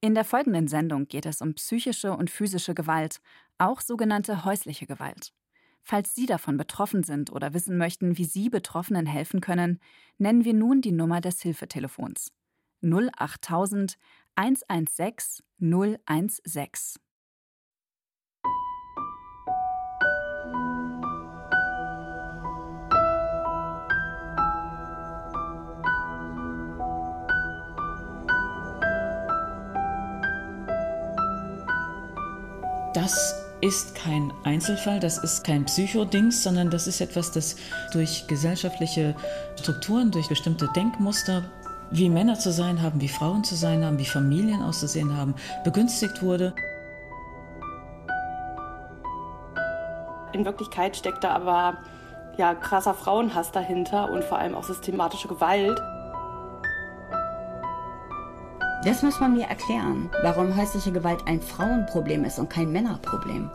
In der folgenden Sendung geht es um psychische und physische Gewalt, auch sogenannte häusliche Gewalt. Falls Sie davon betroffen sind oder wissen möchten, wie Sie Betroffenen helfen können, nennen wir nun die Nummer des Hilfetelefons: 08000 116 016. Das ist kein Einzelfall, das ist kein Psychodings, sondern das ist etwas, das durch gesellschaftliche Strukturen, durch bestimmte Denkmuster, wie Männer zu sein haben, wie Frauen zu sein haben, wie Familien auszusehen haben, begünstigt wurde. In Wirklichkeit steckt da aber krasser Frauenhass dahinter und vor allem auch systematische Gewalt. Das muss man mir erklären, warum häusliche Gewalt ein Frauenproblem ist und kein Männerproblem.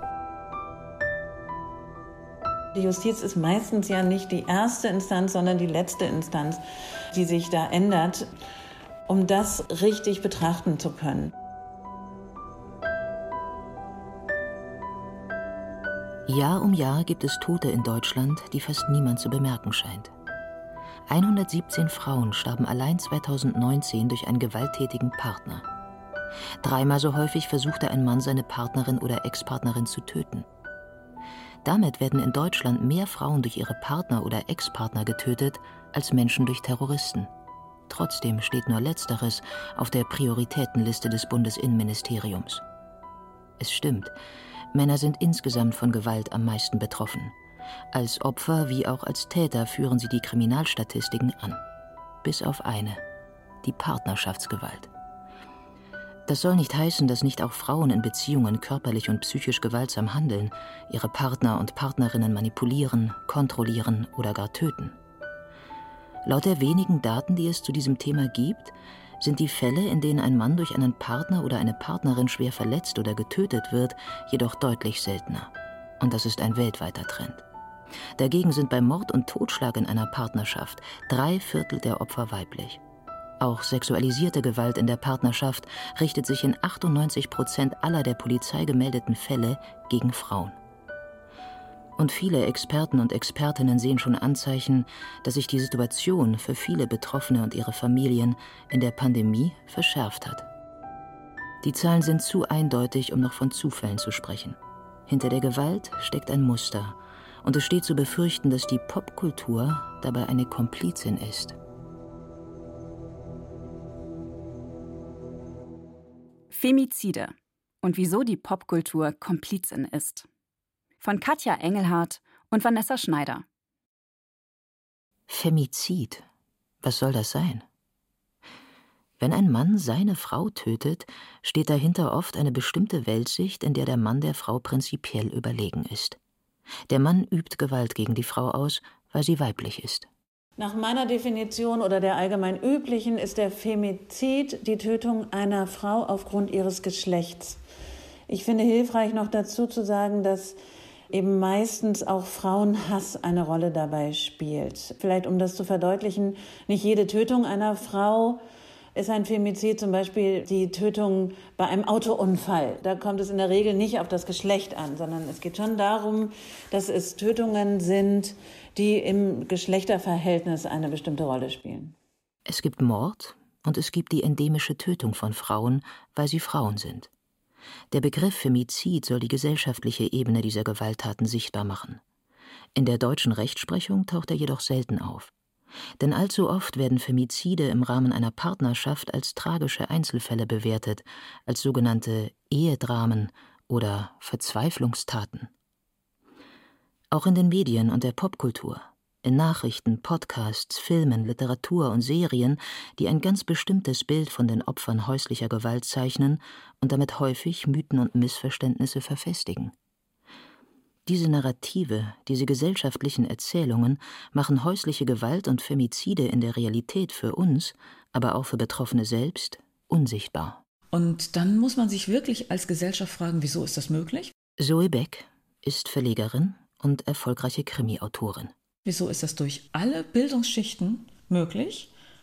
Die Justiz ist meistens ja nicht die erste Instanz, sondern die letzte Instanz, die sich da ändert, um das richtig betrachten zu können. Jahr um Jahr gibt es Tote in Deutschland, die fast niemand zu bemerken scheint. 117 Frauen starben allein 2019 durch einen gewalttätigen Partner. 3-mal so häufig versuchte ein Mann, seine Partnerin oder Ex-Partnerin zu töten. Damit werden in Deutschland mehr Frauen durch ihre Partner oder Ex-Partner getötet, als Menschen durch Terroristen. Trotzdem steht nur Letzteres auf der Prioritätenliste des Bundesinnenministeriums. Es stimmt, Männer sind insgesamt von Gewalt am meisten betroffen. Als Opfer wie auch als Täter führen sie die Kriminalstatistiken an. Bis auf eine: die Partnerschaftsgewalt. Das soll nicht heißen, dass nicht auch Frauen in Beziehungen körperlich und psychisch gewaltsam handeln, ihre Partner und Partnerinnen manipulieren, kontrollieren oder gar töten. Laut der wenigen Daten, die es zu diesem Thema gibt, sind die Fälle, in denen ein Mann durch einen Partner oder eine Partnerin schwer verletzt oder getötet wird, jedoch deutlich seltener. Und das ist ein weltweiter Trend. Dagegen sind bei Mord und Totschlag in einer Partnerschaft 3/4 der Opfer weiblich. Auch sexualisierte Gewalt in der Partnerschaft richtet sich in 98% aller der Polizei gemeldeten Fälle gegen Frauen. Und viele Experten und Expertinnen sehen schon Anzeichen, dass sich die Situation für viele Betroffene und ihre Familien in der Pandemie verschärft hat. Die Zahlen sind zu eindeutig, um noch von Zufällen zu sprechen. Hinter der Gewalt steckt ein Muster. Und es steht zu befürchten, dass die Popkultur dabei eine Komplizin ist. Femizide und wieso die Popkultur Komplizin ist. Von Katja Engelhardt und Vanessa Schneider. Femizid. Was soll das sein? Wenn ein Mann seine Frau tötet, steht dahinter oft eine bestimmte Weltsicht, in der der Mann der Frau prinzipiell überlegen ist. Der Mann übt Gewalt gegen die Frau aus, weil sie weiblich ist. Nach meiner Definition oder der allgemein üblichen ist der Femizid die Tötung einer Frau aufgrund ihres Geschlechts. Ich finde hilfreich noch dazu zu sagen, dass eben meistens auch Frauenhass eine Rolle dabei spielt. Vielleicht um das zu verdeutlichen, nicht jede Tötung einer Frau ist ein Femizid, zum Beispiel die Tötung bei einem Autounfall. Da kommt es in der Regel nicht auf das Geschlecht an, sondern es geht schon darum, dass es Tötungen sind, die im Geschlechterverhältnis eine bestimmte Rolle spielen. Es gibt Mord und es gibt die endemische Tötung von Frauen, weil sie Frauen sind. Der Begriff Femizid soll die gesellschaftliche Ebene dieser Gewalttaten sichtbar machen. In der deutschen Rechtsprechung taucht er jedoch selten auf. Denn allzu oft werden Femizide im Rahmen einer Partnerschaft als tragische Einzelfälle bewertet, als sogenannte Ehedramen oder Verzweiflungstaten. Auch in den Medien und der Popkultur, in Nachrichten, Podcasts, Filmen, Literatur und Serien, die ein ganz bestimmtes Bild von den Opfern häuslicher Gewalt zeichnen und damit häufig Mythen und Missverständnisse verfestigen. Diese Narrative, diese gesellschaftlichen Erzählungen machen häusliche Gewalt und Femizide in der Realität für uns, aber auch für Betroffene selbst, unsichtbar. Und dann muss man sich wirklich als Gesellschaft fragen, wieso ist das möglich? Zoe Beck ist Verlegerin und erfolgreiche Krimi-Autorin. Wieso ist das durch alle Bildungsschichten möglich,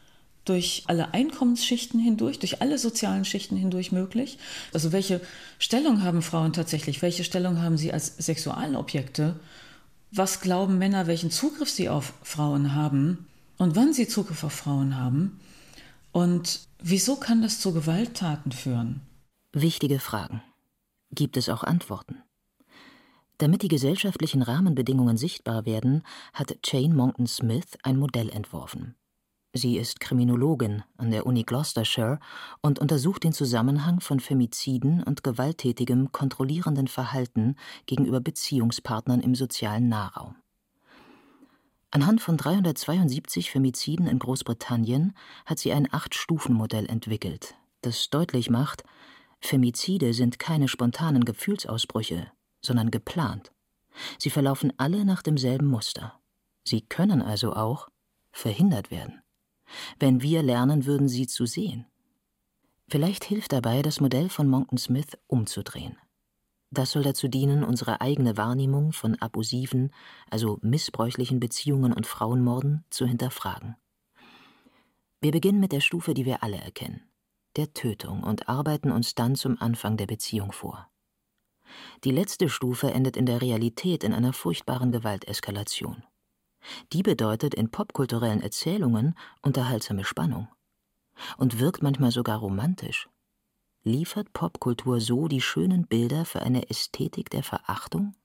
durch alle Einkommensschichten hindurch, durch alle sozialen Schichten hindurch möglich. Also welche Stellung haben Frauen tatsächlich? Welche Stellung haben sie als Sexualobjekte? Was glauben Männer, welchen Zugriff sie auf Frauen haben und wann sie Zugriff auf Frauen haben? Und wieso kann das zu Gewalttaten führen? Wichtige Fragen. Gibt es auch Antworten? Damit die gesellschaftlichen Rahmenbedingungen sichtbar werden, hat Jane Monckton Smith ein Modell entworfen. Sie ist Kriminologin an der Uni Gloucestershire und untersucht den Zusammenhang von Femiziden und gewalttätigem, kontrollierenden Verhalten gegenüber Beziehungspartnern im sozialen Nahraum. Anhand von 372 Femiziden in Großbritannien hat sie ein 8-Stufen-Modell entwickelt, das deutlich macht, Femizide sind keine spontanen Gefühlsausbrüche, sondern geplant. Sie verlaufen alle nach demselben Muster. Sie können also auch verhindert werden, wenn wir lernen würden, sie zu sehen. Vielleicht hilft dabei, das Modell von Monckton Smith umzudrehen. Das soll dazu dienen, unsere eigene Wahrnehmung von abusiven, also missbräuchlichen Beziehungen und Frauenmorden zu hinterfragen. Wir beginnen mit der Stufe, die wir alle erkennen, der Tötung, und arbeiten uns dann zum Anfang der Beziehung vor. Die letzte Stufe endet in der Realität in einer furchtbaren Gewalteskalation. Die bedeutet in popkulturellen Erzählungen unterhaltsame Spannung und wirkt manchmal sogar romantisch. Liefert Popkultur so die schönen Bilder für eine Ästhetik der Verachtung?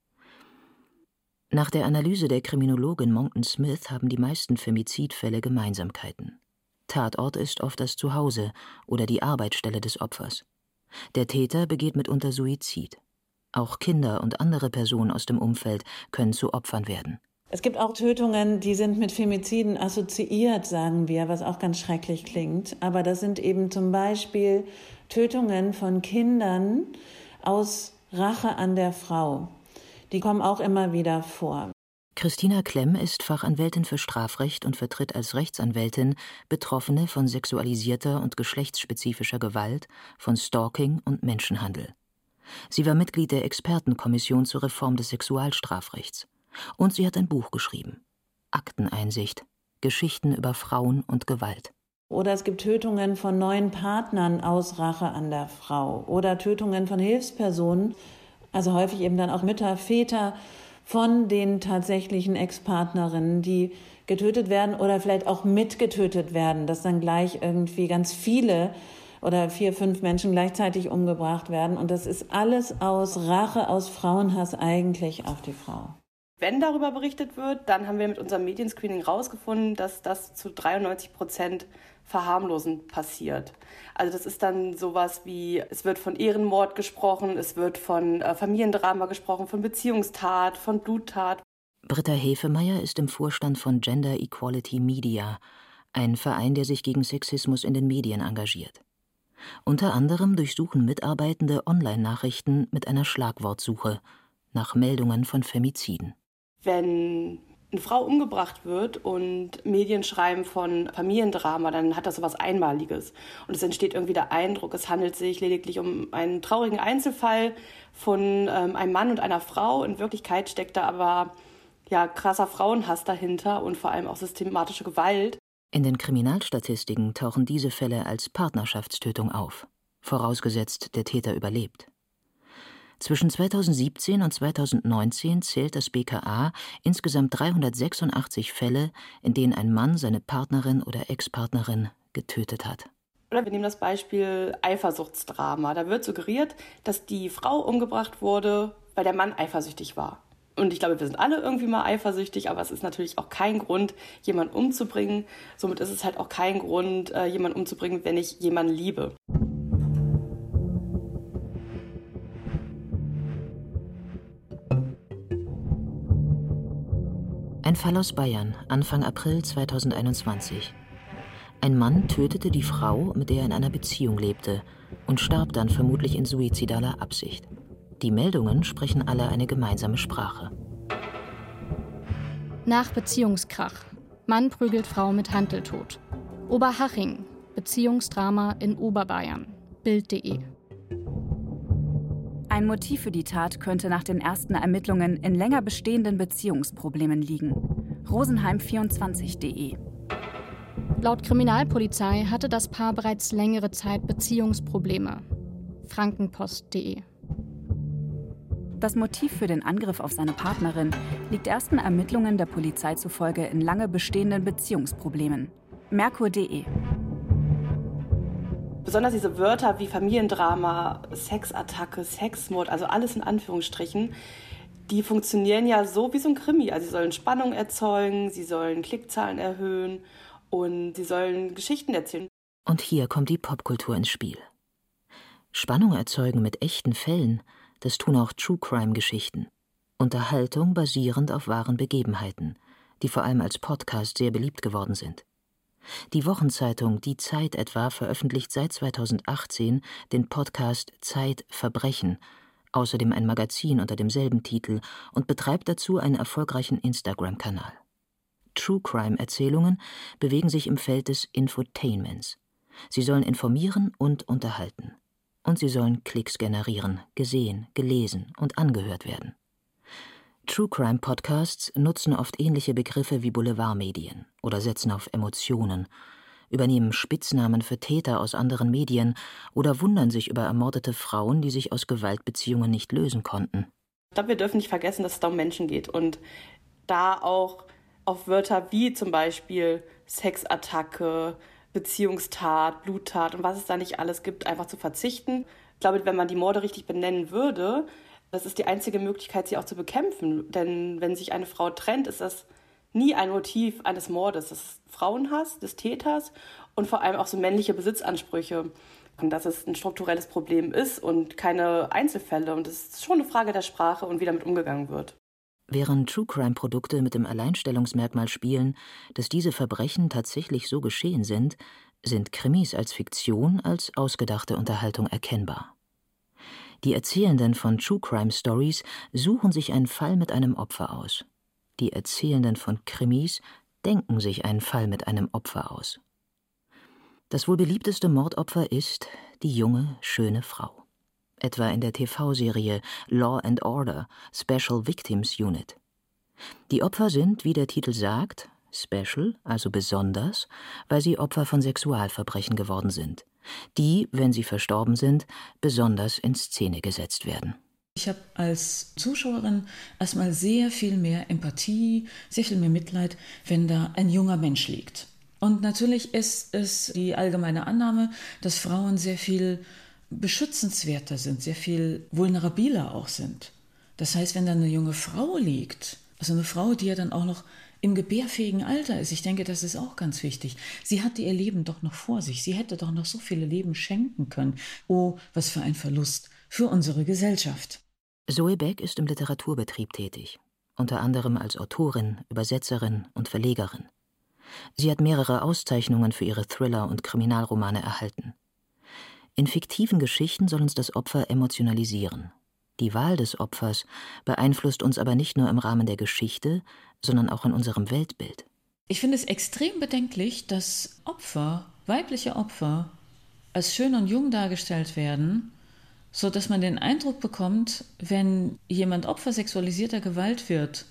Nach der Analyse der Kriminologin Monckton Smith haben die meisten Femizidfälle Gemeinsamkeiten. Tatort ist oft das Zuhause oder die Arbeitsstelle des Opfers. Der Täter begeht mitunter Suizid. Auch Kinder und andere Personen aus dem Umfeld können zu Opfern werden. Es gibt auch Tötungen, die sind mit Femiziden assoziiert, sagen wir, was auch ganz schrecklich klingt. Aber das sind eben zum Beispiel Tötungen von Kindern aus Rache an der Frau. Die kommen auch immer wieder vor. Christina Klemm ist Fachanwältin für Strafrecht und vertritt als Rechtsanwältin Betroffene von sexualisierter und geschlechtsspezifischer Gewalt, von Stalking und Menschenhandel. Sie war Mitglied der Expertenkommission zur Reform des Sexualstrafrechts. Und sie hat ein Buch geschrieben. Akteneinsicht. Geschichten über Frauen und Gewalt. Oder es gibt Tötungen von neuen Partnern aus Rache an der Frau. Oder Tötungen von Hilfspersonen, also häufig eben dann auch Mütter, Väter von den tatsächlichen Ex-Partnerinnen, die getötet werden oder vielleicht auch mitgetötet werden, dass dann gleich irgendwie ganz viele oder 4, 5 Menschen gleichzeitig umgebracht werden. Und das ist alles aus Rache, aus Frauenhass eigentlich auf die Frau. Wenn darüber berichtet wird, dann haben wir mit unserem Medienscreening rausgefunden, dass das zu 93% verharmlosend passiert. Also das ist dann sowas wie, es wird von Ehrenmord gesprochen, es wird von Familiendrama gesprochen, von Beziehungstat, von Bluttat. Britta Hefemeyer ist im Vorstand von Gender Equality Media, ein Verein, der sich gegen Sexismus in den Medien engagiert. Unter anderem durchsuchen Mitarbeitende Online-Nachrichten mit einer Schlagwortsuche nach Meldungen von Femiziden. Wenn eine Frau umgebracht wird und Medien schreiben von Familiendrama, dann hat das so was Einmaliges. Und es entsteht irgendwie der Eindruck, es handelt sich lediglich um einen traurigen Einzelfall von einem Mann und einer Frau. In Wirklichkeit steckt da aber krasser Frauenhass dahinter und vor allem auch systematische Gewalt. In den Kriminalstatistiken tauchen diese Fälle als Partnerschaftstötung auf, vorausgesetzt, der Täter überlebt. Zwischen 2017 und 2019 zählt das BKA insgesamt 386 Fälle, in denen ein Mann seine Partnerin oder Ex-Partnerin getötet hat. Oder wir nehmen das Beispiel Eifersuchtsdrama. Da wird suggeriert, dass die Frau umgebracht wurde, weil der Mann eifersüchtig war. Und ich glaube, wir sind alle irgendwie mal eifersüchtig, aber es ist natürlich auch kein Grund, jemanden umzubringen. Somit ist es halt auch kein Grund, jemanden umzubringen, wenn ich jemanden liebe. Ein Fall aus Bayern, Anfang April 2021. Ein Mann tötete die Frau, mit der er in einer Beziehung lebte, und starb dann vermutlich in suizidaler Absicht. Die Meldungen sprechen alle eine gemeinsame Sprache. Nach Beziehungskrach. Mann prügelt Frau mit Hanteltod. Oberhaching. Beziehungsdrama in Oberbayern. Bild.de. Ein Motiv für die Tat könnte nach den ersten Ermittlungen in länger bestehenden Beziehungsproblemen liegen. Rosenheim24.de. Laut Kriminalpolizei hatte das Paar bereits längere Zeit Beziehungsprobleme. Frankenpost.de. Das Motiv für den Angriff auf seine Partnerin liegt ersten Ermittlungen der Polizei zufolge in lange bestehenden Beziehungsproblemen. Merkur.de. Besonders diese Wörter wie Familiendrama, Sexattacke, Sexmord, also alles in Anführungsstrichen, die funktionieren ja so wie so ein Krimi. Also sie sollen Spannung erzeugen, sie sollen Klickzahlen erhöhen und sie sollen Geschichten erzählen. Und hier kommt die Popkultur ins Spiel. Spannung erzeugen mit echten Fällen, das tun auch True-Crime-Geschichten. Unterhaltung basierend auf wahren Begebenheiten, die vor allem als Podcast sehr beliebt geworden sind. Die Wochenzeitung Die Zeit etwa veröffentlicht seit 2018 den Podcast Zeit Verbrechen, außerdem ein Magazin unter demselben Titel und betreibt dazu einen erfolgreichen Instagram-Kanal. True-Crime-Erzählungen bewegen sich im Feld des Infotainments. Sie sollen informieren und unterhalten. Und sie sollen Klicks generieren, gesehen, gelesen und angehört werden. True-Crime-Podcasts nutzen oft ähnliche Begriffe wie Boulevardmedien oder setzen auf Emotionen, übernehmen Spitznamen für Täter aus anderen Medien oder wundern sich über ermordete Frauen, die sich aus Gewaltbeziehungen nicht lösen konnten. Ich glaube, wir dürfen nicht vergessen, dass es da um Menschen geht und da auch auf Wörter wie zum Beispiel Sexattacke, Beziehungstat, Bluttat und was es da nicht alles gibt, einfach zu verzichten. Ich glaube, wenn man die Morde richtig benennen würde, das ist die einzige Möglichkeit, sie auch zu bekämpfen. Denn wenn sich eine Frau trennt, ist das nie ein Motiv eines Mordes. Das ist Frauenhass des Täters und vor allem auch so männliche Besitzansprüche. Und dass es ein strukturelles Problem ist und keine Einzelfälle. Und es ist schon eine Frage der Sprache und wie damit umgegangen wird. Während True-Crime-Produkte mit dem Alleinstellungsmerkmal spielen, dass diese Verbrechen tatsächlich so geschehen sind, sind Krimis als Fiktion, als ausgedachte Unterhaltung erkennbar. Die Erzählenden von True-Crime-Stories suchen sich einen Fall mit einem Opfer aus. Die Erzählenden von Krimis denken sich einen Fall mit einem Opfer aus. Das wohl beliebteste Mordopfer ist die junge, schöne Frau. Etwa in der TV-Serie Law and Order – Special Victims Unit. Die Opfer sind, wie der Titel sagt, special, also besonders, weil sie Opfer von Sexualverbrechen geworden sind, die, wenn sie verstorben sind, besonders in Szene gesetzt werden. Ich habe als Zuschauerin erstmal sehr viel mehr Empathie, sehr viel mehr Mitleid, wenn da ein junger Mensch liegt. Und natürlich ist es die allgemeine Annahme, dass Frauen sehr viel beschützenswerter sind, sehr viel vulnerabiler auch sind. Das heißt, wenn da eine junge Frau liegt, also eine Frau, die ja dann auch noch im gebärfähigen Alter ist, ich denke, das ist auch ganz wichtig. Sie hatte ihr Leben doch noch vor sich. Sie hätte doch noch so viele Leben schenken können. Oh, was für ein Verlust für unsere Gesellschaft. Zoe Beck ist im Literaturbetrieb tätig, unter anderem als Autorin, Übersetzerin und Verlegerin. Sie hat mehrere Auszeichnungen für ihre Thriller und Kriminalromane erhalten. In fiktiven Geschichten soll uns das Opfer emotionalisieren. Die Wahl des Opfers beeinflusst uns aber nicht nur im Rahmen der Geschichte, sondern auch in unserem Weltbild. Ich finde es extrem bedenklich, dass Opfer, weibliche Opfer, als schön und jung dargestellt werden, so dass man den Eindruck bekommt, wenn jemand Opfer sexualisierter Gewalt wird,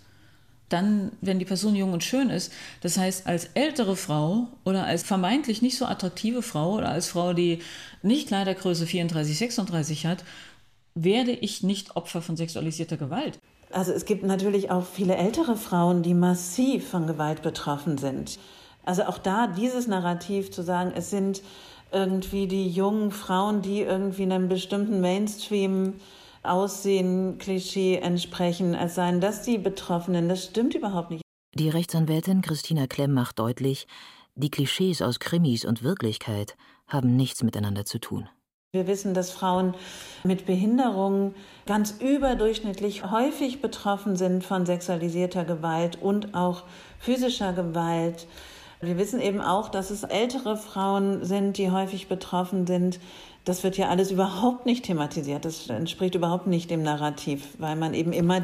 dann, wenn die Person jung und schön ist, das heißt als ältere Frau oder als vermeintlich nicht so attraktive Frau oder als Frau, die nicht Kleidergröße 34, 36 hat, werde ich nicht Opfer von sexualisierter Gewalt. Also es gibt natürlich auch viele ältere Frauen, die massiv von Gewalt betroffen sind. Also auch da dieses Narrativ zu sagen, es sind irgendwie die jungen Frauen, die irgendwie einem bestimmten Mainstream Aussehen, Klischee entsprechen, als seien das die Betroffenen. Das stimmt überhaupt nicht. Die Rechtsanwältin Christina Klemm macht deutlich, die Klischees aus Krimis und Wirklichkeit haben nichts miteinander zu tun. Wir wissen, dass Frauen mit Behinderungen ganz überdurchschnittlich häufig betroffen sind von sexualisierter Gewalt und auch physischer Gewalt. Wir wissen eben auch, dass es ältere Frauen sind, die häufig betroffen sind. Das wird ja alles überhaupt nicht thematisiert. Das entspricht überhaupt nicht dem Narrativ, weil man eben immer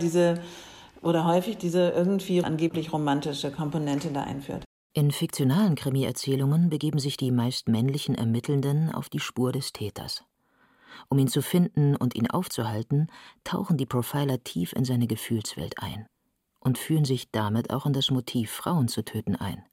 häufig diese irgendwie angeblich romantische Komponente da einführt. In fiktionalen Krimi-Erzählungen begeben sich die meist männlichen Ermittelnden auf die Spur des Täters. Um ihn zu finden und ihn aufzuhalten, tauchen die Profiler tief in seine Gefühlswelt ein und fühlen sich damit auch in das Motiv, Frauen zu töten, ein.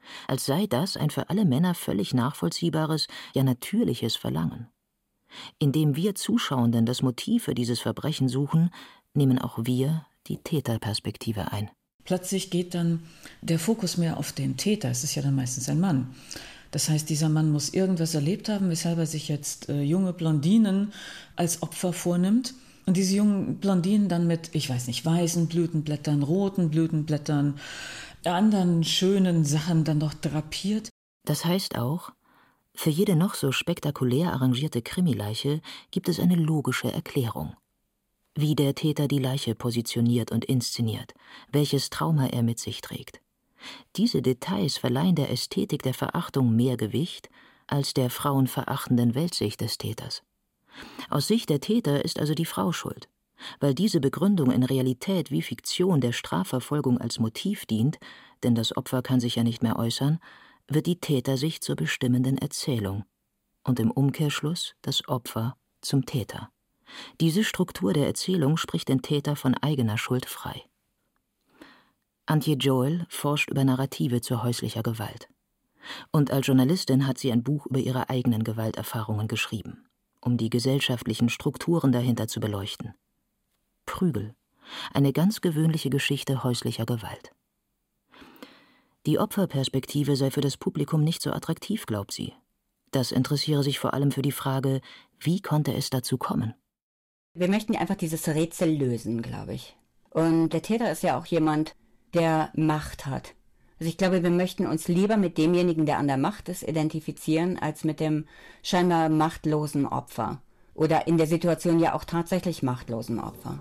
als sei das ein für alle Männer völlig nachvollziehbares, ja natürliches Verlangen. Indem wir Zuschauenden das Motiv für dieses Verbrechen suchen, nehmen auch wir die Täterperspektive ein. Plötzlich geht dann der Fokus mehr auf den Täter. Es ist ja dann meistens ein Mann. Das heißt, dieser Mann muss irgendwas erlebt haben, weshalb er sich jetzt junge Blondinen als Opfer vornimmt. Und diese jungen Blondinen dann mit, ich weiß nicht, weißen Blütenblättern, roten Blütenblättern, anderen schönen Sachen dann noch drapiert. Das heißt auch, für jede noch so spektakulär arrangierte Krimileiche gibt es eine logische Erklärung. Wie der Täter die Leiche positioniert und inszeniert, welches Trauma er mit sich trägt. Diese Details verleihen der Ästhetik der Verachtung mehr Gewicht als der frauenverachtenden Weltsicht des Täters. Aus Sicht der Täter ist also die Frau schuld. Weil diese Begründung in Realität wie Fiktion der Strafverfolgung als Motiv dient, denn das Opfer kann sich ja nicht mehr äußern, wird die Tätersicht zur bestimmenden Erzählung und im Umkehrschluss das Opfer zum Täter. Diese Struktur der Erzählung spricht den Täter von eigener Schuld frei. Antje Joel forscht über Narrative zu häuslicher Gewalt. Und als Journalistin hat sie ein Buch über ihre eigenen Gewalterfahrungen geschrieben, um die gesellschaftlichen Strukturen dahinter zu beleuchten. Prügel, eine ganz gewöhnliche Geschichte häuslicher Gewalt. Die Opferperspektive sei für das Publikum nicht so attraktiv, glaubt sie. Das interessiere sich vor allem für die Frage, wie konnte es dazu kommen? Wir möchten einfach dieses Rätsel lösen, glaube ich. Und der Täter ist ja auch jemand, der Macht hat. Also ich glaube, wir möchten uns lieber mit demjenigen, der an der Macht ist, identifizieren, als mit dem scheinbar machtlosen Opfer. Oder in der Situation ja auch tatsächlich machtlosen Opfer.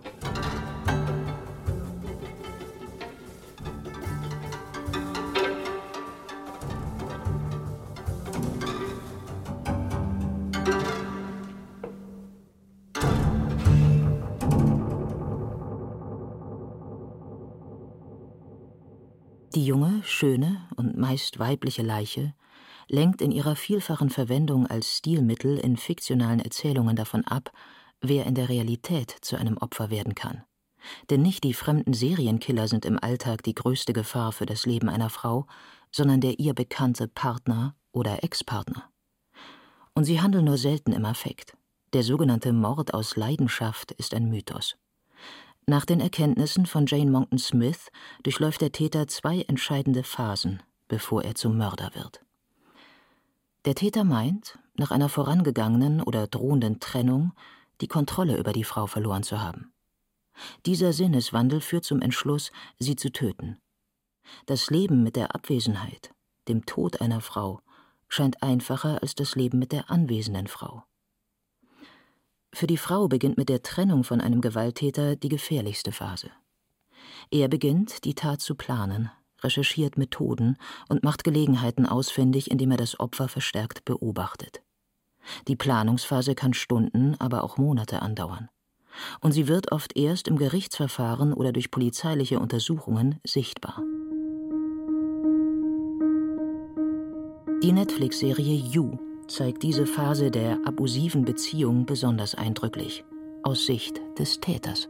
Die junge, schöne und meist weibliche Leiche lenkt in ihrer vielfachen Verwendung als Stilmittel in fiktionalen Erzählungen davon ab, wer in der Realität zu einem Opfer werden kann. Denn nicht die fremden Serienkiller sind im Alltag die größte Gefahr für das Leben einer Frau, sondern der ihr bekannte Partner oder Ex-Partner. Und sie handeln nur selten im Affekt. Der sogenannte Mord aus Leidenschaft ist ein Mythos. Nach den Erkenntnissen von Jane Monckton Smith durchläuft der Täter 2 entscheidende Phasen, bevor er zum Mörder wird. Der Täter meint, nach einer vorangegangenen oder drohenden Trennung die Kontrolle über die Frau verloren zu haben. Dieser Sinneswandel führt zum Entschluss, sie zu töten. Das Leben mit der Abwesenheit, dem Tod einer Frau, scheint einfacher als das Leben mit der anwesenden Frau. Für die Frau beginnt mit der Trennung von einem Gewalttäter die gefährlichste Phase. Er beginnt, die Tat zu planen, recherchiert Methoden und macht Gelegenheiten ausfindig, indem er das Opfer verstärkt beobachtet. Die Planungsphase kann Stunden, aber auch Monate andauern. Und sie wird oft erst im Gerichtsverfahren oder durch polizeiliche Untersuchungen sichtbar. Die Netflix-Serie You zeigt diese Phase der abusiven Beziehung besonders eindrücklich, aus Sicht des Täters.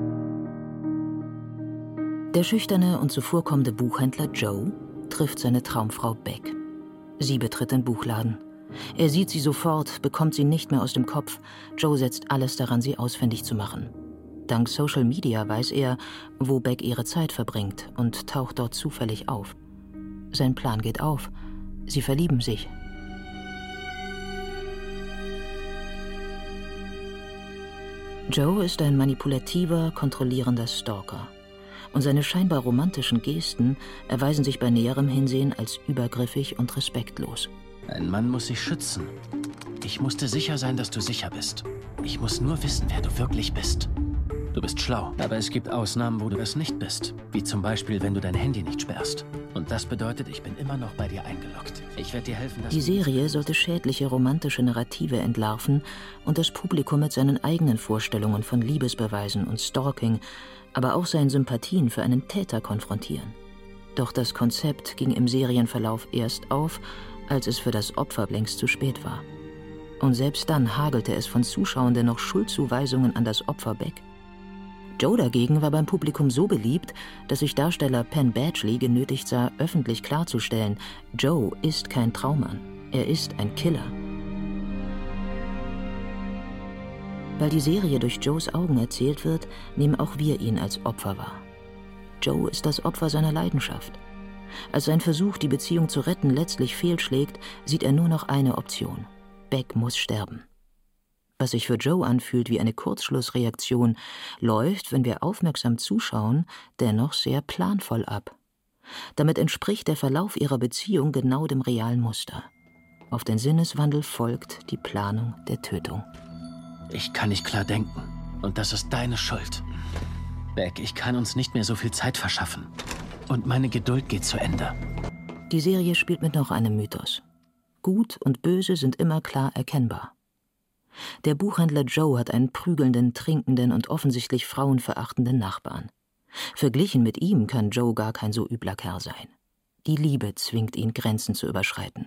Der schüchterne und zuvorkommende Buchhändler Joe trifft seine Traumfrau Beck. Sie betritt den Buchladen. Er sieht sie sofort, bekommt sie nicht mehr aus dem Kopf. Joe setzt alles daran, sie ausfindig zu machen. Dank Social Media weiß er, wo Beck ihre Zeit verbringt und taucht dort zufällig auf. Sein Plan geht auf. Sie verlieben sich. Joe ist ein manipulativer, kontrollierender Stalker. Und seine scheinbar romantischen Gesten erweisen sich bei näherem Hinsehen als übergriffig und respektlos. Ein Mann muss sich schützen. Ich musste sicher sein, dass du sicher bist. Ich muss nur wissen, wer du wirklich bist. Du bist schlau, aber es gibt Ausnahmen, wo du es nicht bist. Wie zum Beispiel, wenn du dein Handy nicht sperrst. Und das bedeutet, ich bin immer noch bei dir eingeloggt. Ich werde dir helfen, dass Die Serie sollte schädliche romantische Narrative entlarven und das Publikum mit seinen eigenen Vorstellungen von Liebesbeweisen und Stalking, aber auch seinen Sympathien für einen Täter konfrontieren. Doch das Konzept ging im Serienverlauf erst auf, als es für das Opfer längst zu spät war. Und selbst dann hagelte es von Zuschauenden noch Schuldzuweisungen an das Opfer Beck. Joe dagegen war beim Publikum so beliebt, dass sich Darsteller Penn Badgley genötigt sah, öffentlich klarzustellen, Joe ist kein Traummann, er ist ein Killer. Weil die Serie durch Joes Augen erzählt wird, nehmen auch wir ihn als Opfer wahr. Joe ist das Opfer seiner Leidenschaft. Als sein Versuch, die Beziehung zu retten, letztlich fehlschlägt, sieht er nur noch eine Option. Beck muss sterben. Was sich für Joe anfühlt wie eine Kurzschlussreaktion, läuft, wenn wir aufmerksam zuschauen, dennoch sehr planvoll ab. Damit entspricht der Verlauf ihrer Beziehung genau dem realen Muster. Auf den Sinneswandel folgt die Planung der Tötung. Ich kann nicht klar denken. Und das ist deine Schuld. Beck, ich kann uns nicht mehr so viel Zeit verschaffen. Und meine Geduld geht zu Ende. Die Serie spielt mit noch einem Mythos. Gut und Böse sind immer klar erkennbar. Der Buchhändler Joe hat einen prügelnden, trinkenden und offensichtlich frauenverachtenden Nachbarn. Verglichen mit ihm kann Joe gar kein so übler Kerl sein. Die Liebe zwingt ihn, Grenzen zu überschreiten.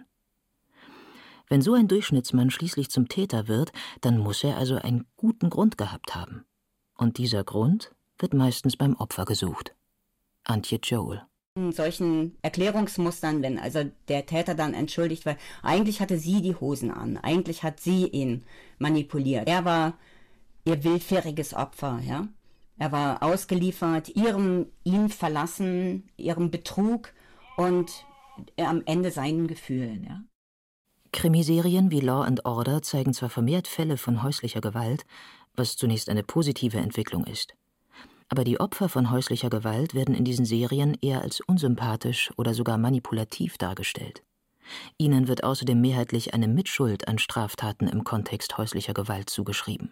Wenn so ein Durchschnittsmann schließlich zum Täter wird, dann muss er also einen guten Grund gehabt haben. Und dieser Grund wird meistens beim Opfer gesucht. Antje Joel. In solchen Erklärungsmustern, wenn also der Täter dann entschuldigt, weil eigentlich hatte sie die Hosen an, eigentlich hat sie ihn manipuliert. Er war ihr willfähriges Opfer, ja. Er war ausgeliefert, ihn verlassen, ihrem Betrug und am Ende seinen Gefühlen, ja. Krimiserien wie Law and Order zeigen zwar vermehrt Fälle von häuslicher Gewalt, was zunächst eine positive Entwicklung ist. Aber die Opfer von häuslicher Gewalt werden in diesen Serien eher als unsympathisch oder sogar manipulativ dargestellt. Ihnen wird außerdem mehrheitlich eine Mitschuld an Straftaten im Kontext häuslicher Gewalt zugeschrieben.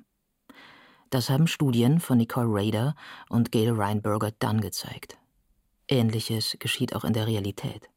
Das haben Studien von Nicole Rader und Gail Reinberger-Dunn gezeigt. Ähnliches geschieht auch in der Realität.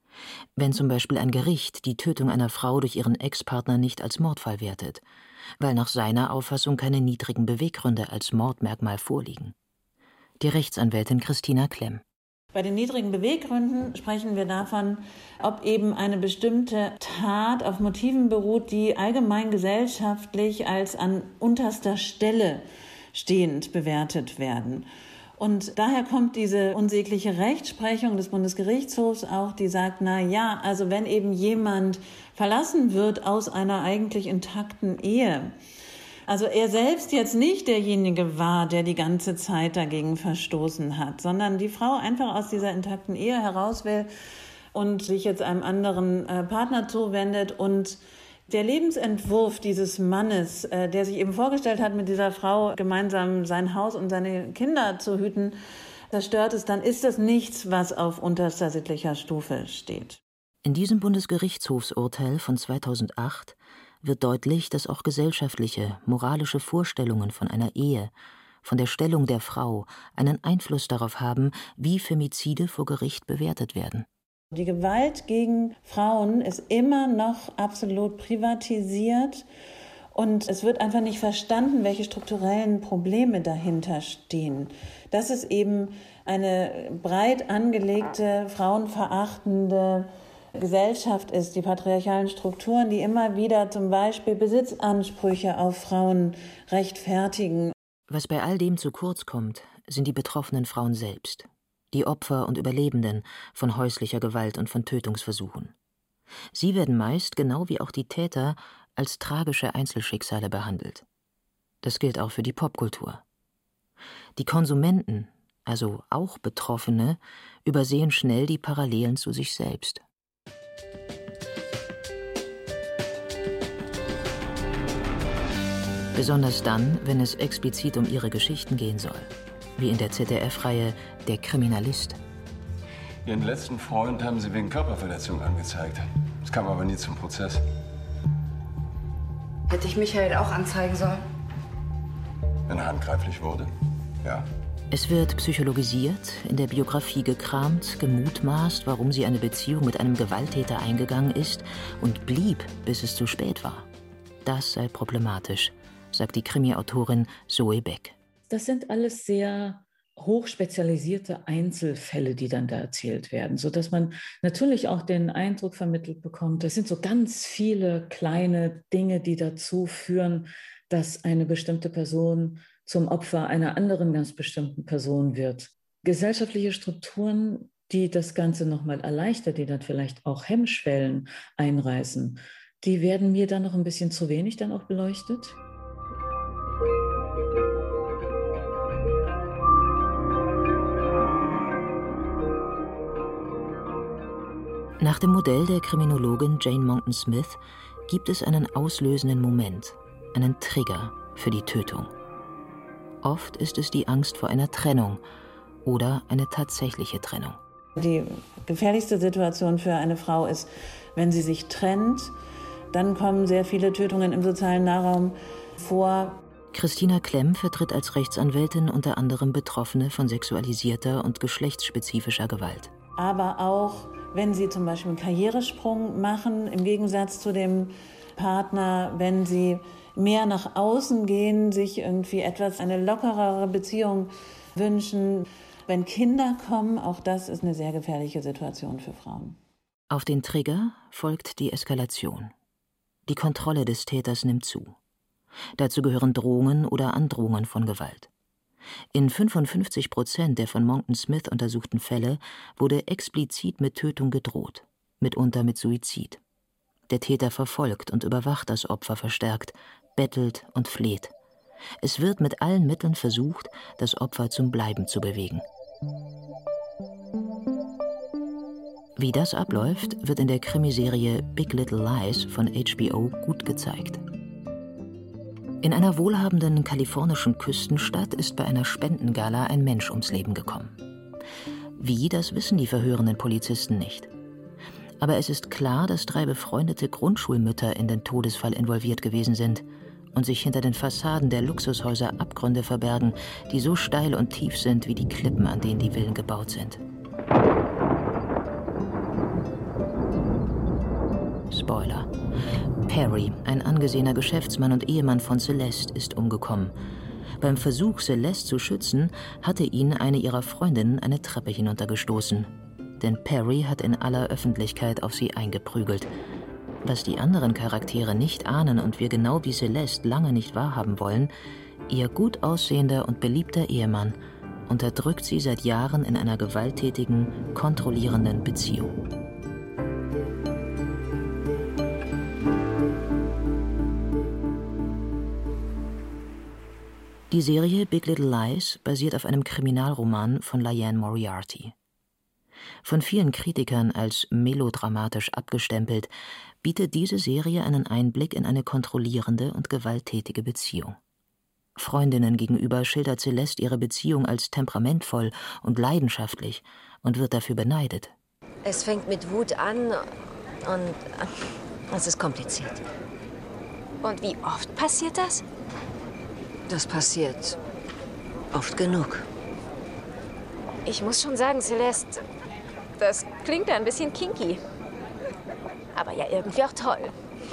Wenn zum Beispiel ein Gericht die Tötung einer Frau durch ihren Ex-Partner nicht als Mordfall wertet, weil nach seiner Auffassung keine niedrigen Beweggründe als Mordmerkmal vorliegen. Die Rechtsanwältin Christina Klemm. Bei den niedrigen Beweggründen sprechen wir davon, ob eben eine bestimmte Tat auf Motiven beruht, die allgemein gesellschaftlich als an unterster Stelle stehend bewertet werden. Und daher kommt diese unsägliche Rechtsprechung des Bundesgerichtshofs auch, die sagt, na ja, also wenn eben jemand verlassen wird aus einer eigentlich intakten Ehe, also er selbst jetzt nicht derjenige war, der die ganze Zeit dagegen verstoßen hat, sondern die Frau einfach aus dieser intakten Ehe heraus will und sich jetzt einem anderen Partner zuwendet und der Lebensentwurf dieses Mannes, der sich eben vorgestellt hat, mit dieser Frau gemeinsam sein Haus und seine Kinder zu hüten, zerstört ist, dann ist das nichts, was auf unterster sittlicher Stufe steht. In diesem Bundesgerichtshofsurteil von 2008 wird deutlich, dass auch gesellschaftliche, moralische Vorstellungen von einer Ehe, von der Stellung der Frau einen Einfluss darauf haben, wie Femizide vor Gericht bewertet werden. Die Gewalt gegen Frauen ist immer noch absolut privatisiert und es wird einfach nicht verstanden, welche strukturellen Probleme dahinter stehen. Dass es eben eine breit angelegte, frauenverachtende Gesellschaft ist, die patriarchalen Strukturen, die immer wieder zum Beispiel Besitzansprüche auf Frauen rechtfertigen. Was bei all dem zu kurz kommt, sind die betroffenen Frauen selbst. Die Opfer und Überlebenden von häuslicher Gewalt und von Tötungsversuchen. Sie werden meist, genau wie auch die Täter, als tragische Einzelschicksale behandelt. Das gilt auch für die Popkultur. Die Konsumenten, also auch Betroffene, übersehen schnell die Parallelen zu sich selbst. Besonders dann, wenn es explizit um ihre Geschichten gehen soll. Wie in der ZDF-Reihe Der Kriminalist. Ihren letzten Freund haben Sie wegen Körperverletzung angezeigt. Es kam aber nie zum Prozess. Hätte ich Michael auch anzeigen sollen? Wenn er handgreiflich wurde, ja. Es wird psychologisiert, in der Biografie gekramt, gemutmaßt, warum sie eine Beziehung mit einem Gewalttäter eingegangen ist und blieb, bis es zu spät war. Das sei problematisch, sagt die Krimi-Autorin Zoe Beck. Das sind alles sehr hochspezialisierte Einzelfälle, die dann da erzählt werden, sodass man natürlich auch den Eindruck vermittelt bekommt, es sind so ganz viele kleine Dinge, die dazu führen, dass eine bestimmte Person zum Opfer einer anderen ganz bestimmten Person wird. Gesellschaftliche Strukturen, die das Ganze nochmal erleichtert, die dann vielleicht auch Hemmschwellen einreißen, die werden mir dann noch ein bisschen zu wenig dann auch beleuchtet. Nach dem Modell der Kriminologin Jane Monckton Smith gibt es einen auslösenden Moment, einen Trigger für die Tötung. Oft ist es die Angst vor einer Trennung oder eine tatsächliche Trennung. Die gefährlichste Situation für eine Frau ist, wenn sie sich trennt. Dann kommen sehr viele Tötungen im sozialen Nahraum vor. Christina Klemm vertritt als Rechtsanwältin unter anderem Betroffene von sexualisierter und geschlechtsspezifischer Gewalt. Aber auch, wenn sie zum Beispiel einen Karrieresprung machen, im Gegensatz zu dem Partner, wenn sie mehr nach außen gehen, sich irgendwie eine lockerere Beziehung wünschen. Wenn Kinder kommen, auch das ist eine sehr gefährliche Situation für Frauen. Auf den Trigger folgt die Eskalation. Die Kontrolle des Täters nimmt zu. Dazu gehören Drohungen oder Androhungen von Gewalt. In 55% der von Monckton Smith untersuchten Fälle wurde explizit mit Tötung gedroht, mitunter mit Suizid. Der Täter verfolgt und überwacht das Opfer verstärkt, bettelt und fleht. Es wird mit allen Mitteln versucht, das Opfer zum Bleiben zu bewegen. Wie das abläuft, wird in der Krimiserie Big Little Lies von HBO gut gezeigt. In einer wohlhabenden kalifornischen Küstenstadt ist bei einer Spendengala ein Mensch ums Leben gekommen. Wie, das wissen die verhörenden Polizisten nicht. Aber es ist klar, dass 3 befreundete Grundschulmütter in den Todesfall involviert gewesen sind und sich hinter den Fassaden der Luxushäuser Abgründe verbergen, die so steil und tief sind wie die Klippen, an denen die Villen gebaut sind. Spoiler. Perry, ein angesehener Geschäftsmann und Ehemann von Celeste, ist umgekommen. Beim Versuch, Celeste zu schützen, hatte ihn eine ihrer Freundinnen eine Treppe hinuntergestoßen. Denn Perry hat in aller Öffentlichkeit auf sie eingeprügelt. Was die anderen Charaktere nicht ahnen und wir genau wie Celeste lange nicht wahrhaben wollen, ihr gut aussehender und beliebter Ehemann unterdrückt sie seit Jahren in einer gewalttätigen, kontrollierenden Beziehung. Die Serie Big Little Lies basiert auf einem Kriminalroman von Liane Moriarty. Von vielen Kritikern als melodramatisch abgestempelt, bietet diese Serie einen Einblick in eine kontrollierende und gewalttätige Beziehung. Freundinnen gegenüber schildert Celeste ihre Beziehung als temperamentvoll und leidenschaftlich und wird dafür beneidet. Es fängt mit Wut an und es ist kompliziert. Und wie oft passiert das? Das passiert oft genug. Ich muss schon sagen, Celeste, das klingt ein bisschen kinky. Aber ja irgendwie auch toll.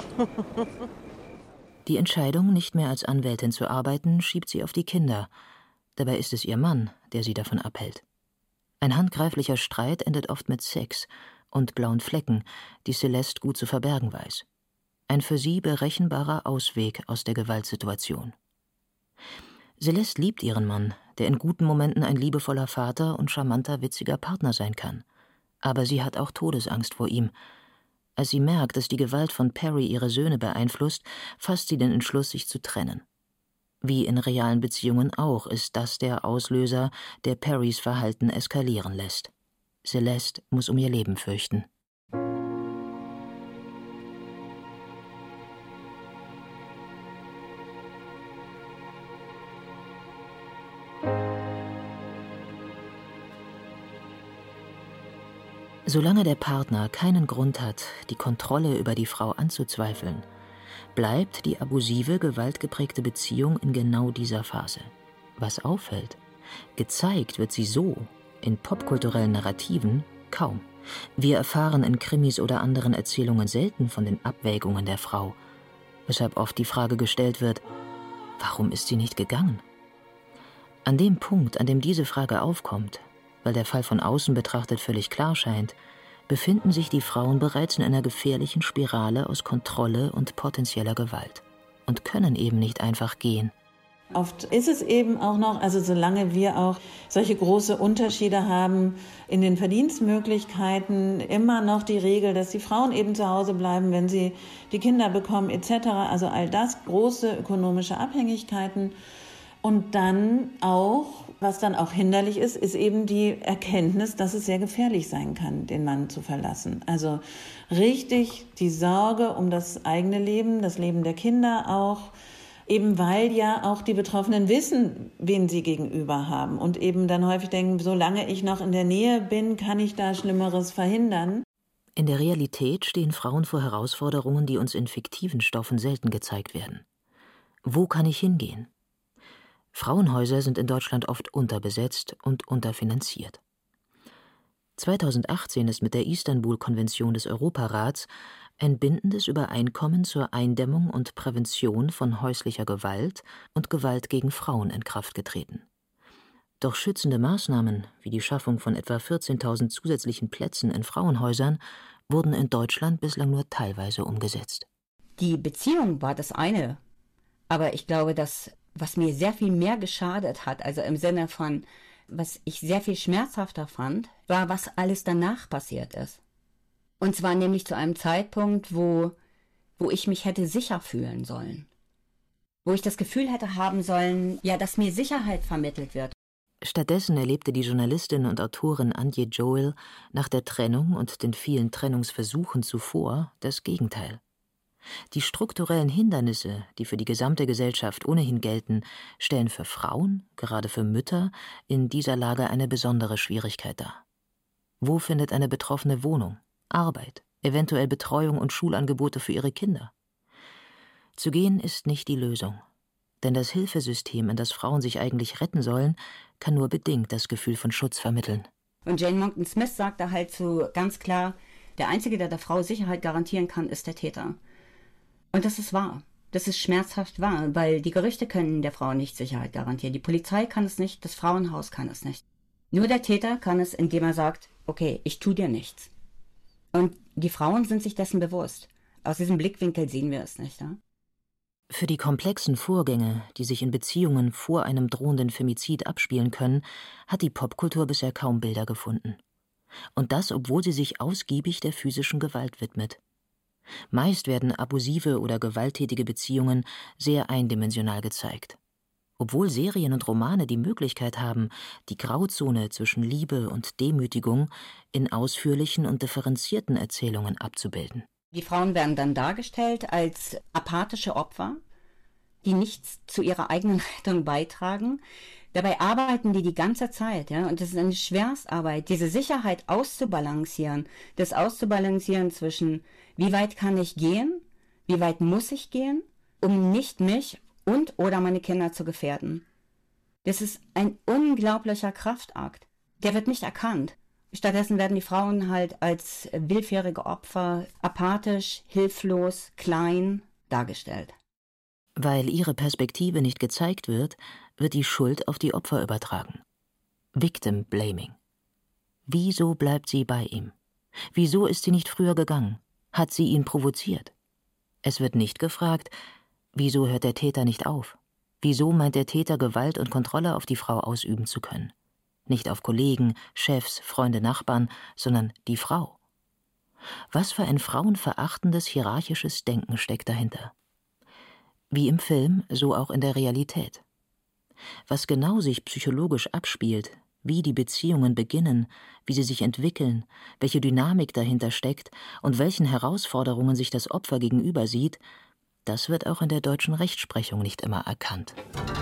Die Entscheidung, nicht mehr als Anwältin zu arbeiten, schiebt sie auf die Kinder. Dabei ist es ihr Mann, der sie davon abhält. Ein handgreiflicher Streit endet oft mit Sex und blauen Flecken, die Celeste gut zu verbergen weiß. Ein für sie berechenbarer Ausweg aus der Gewaltsituation. Celeste liebt ihren Mann, der in guten Momenten ein liebevoller Vater und charmanter, witziger Partner sein kann. Aber sie hat auch Todesangst vor ihm. Als sie merkt, dass die Gewalt von Perry ihre Söhne beeinflusst, fasst sie den Entschluss, sich zu trennen. Wie in realen Beziehungen auch, ist das der Auslöser, der Perrys Verhalten eskalieren lässt. Celeste muss um ihr Leben fürchten. Solange der Partner keinen Grund hat, die Kontrolle über die Frau anzuzweifeln, bleibt die abusive, gewaltgeprägte Beziehung in genau dieser Phase. Was auffällt, gezeigt wird sie so, in popkulturellen Narrativen, kaum. Wir erfahren in Krimis oder anderen Erzählungen selten von den Abwägungen der Frau, weshalb oft die Frage gestellt wird, warum ist sie nicht gegangen? An dem Punkt, an dem diese Frage aufkommt, weil der Fall von außen betrachtet völlig klar scheint, befinden sich die Frauen bereits in einer gefährlichen Spirale aus Kontrolle und potenzieller Gewalt und können eben nicht einfach gehen. Oft ist es eben auch noch, also solange wir auch solche große Unterschiede haben in den Verdienstmöglichkeiten, immer noch die Regel, dass die Frauen eben zu Hause bleiben, wenn sie die Kinder bekommen etc. Also all das, große ökonomische Abhängigkeiten. Und dann auch, was dann auch hinderlich ist eben die Erkenntnis, dass es sehr gefährlich sein kann, den Mann zu verlassen. Also richtig die Sorge um das eigene Leben, das Leben der Kinder auch, eben weil ja auch die Betroffenen wissen, wen sie gegenüber haben und eben dann häufig denken, solange ich noch in der Nähe bin, kann ich da Schlimmeres verhindern. In der Realität stehen Frauen vor Herausforderungen, die uns in fiktiven Stoffen selten gezeigt werden. Wo kann ich hingehen? Frauenhäuser sind in Deutschland oft unterbesetzt und unterfinanziert. 2018 ist mit der Istanbul-Konvention des Europarats ein bindendes Übereinkommen zur Eindämmung und Prävention von häuslicher Gewalt und Gewalt gegen Frauen in Kraft getreten. Doch schützende Maßnahmen, wie die Schaffung von etwa 14.000 zusätzlichen Plätzen in Frauenhäusern, wurden in Deutschland bislang nur teilweise umgesetzt. Die Beziehung war das eine, aber ich glaube, dass was mir sehr viel mehr geschadet hat, also im Sinne von, was ich sehr viel schmerzhafter fand, war, was alles danach passiert ist. Und zwar nämlich zu einem Zeitpunkt, wo ich mich hätte sicher fühlen sollen. Wo ich das Gefühl hätte haben sollen, ja, dass mir Sicherheit vermittelt wird. Stattdessen erlebte die Journalistin und Autorin Antje Joel nach der Trennung und den vielen Trennungsversuchen zuvor das Gegenteil. Die strukturellen Hindernisse, die für die gesamte Gesellschaft ohnehin gelten, stellen für Frauen, gerade für Mütter, in dieser Lage eine besondere Schwierigkeit dar. Wo findet eine Betroffene Wohnung, Arbeit, eventuell Betreuung und Schulangebote für ihre Kinder? Zu gehen ist nicht die Lösung. Denn das Hilfesystem, in das Frauen sich eigentlich retten sollen, kann nur bedingt das Gefühl von Schutz vermitteln. Und Jane Monckton Smith sagte halt so ganz klar, der Einzige, der der Frau Sicherheit garantieren kann, ist der Täter. Und das ist wahr. Das ist schmerzhaft wahr, weil die Gerichte können der Frau nicht Sicherheit garantieren. Die Polizei kann es nicht, das Frauenhaus kann es nicht. Nur der Täter kann es, indem er sagt, okay, ich tue dir nichts. Und die Frauen sind sich dessen bewusst. Aus diesem Blickwinkel sehen wir es nicht. Ja? Für die komplexen Vorgänge, die sich in Beziehungen vor einem drohenden Femizid abspielen können, hat die Popkultur bisher kaum Bilder gefunden. Und das, obwohl sie sich ausgiebig der physischen Gewalt widmet. Meist werden abusive oder gewalttätige Beziehungen sehr eindimensional gezeigt. Obwohl Serien und Romane die Möglichkeit haben, die Grauzone zwischen Liebe und Demütigung in ausführlichen und differenzierten Erzählungen abzubilden. Die Frauen werden dann dargestellt als apathische Opfer, die nichts zu ihrer eigenen Rettung beitragen. Dabei arbeiten die ganze Zeit, ja, und das ist eine Schwerstarbeit, diese Sicherheit auszubalancieren, das auszubalancieren zwischen, wie weit kann ich gehen, wie weit muss ich gehen, um nicht mich und oder meine Kinder zu gefährden. Das ist ein unglaublicher Kraftakt. Der wird nicht erkannt. Stattdessen werden die Frauen halt als willfährige Opfer, apathisch, hilflos, klein dargestellt. Weil ihre Perspektive nicht gezeigt wird, wird die Schuld auf die Opfer übertragen. Victim Blaming. Wieso bleibt sie bei ihm? Wieso ist sie nicht früher gegangen? Hat sie ihn provoziert? Es wird nicht gefragt, wieso hört der Täter nicht auf? Wieso meint der Täter, Gewalt und Kontrolle auf die Frau ausüben zu können? Nicht auf Kollegen, Chefs, Freunde, Nachbarn, sondern die Frau. Was für ein frauenverachtendes, hierarchisches Denken steckt dahinter? Wie im Film, so auch in der Realität. Was genau sich psychologisch abspielt, wie die Beziehungen beginnen, wie sie sich entwickeln, welche Dynamik dahinter steckt und welchen Herausforderungen sich das Opfer gegenüber sieht, das wird auch in der deutschen Rechtsprechung nicht immer erkannt.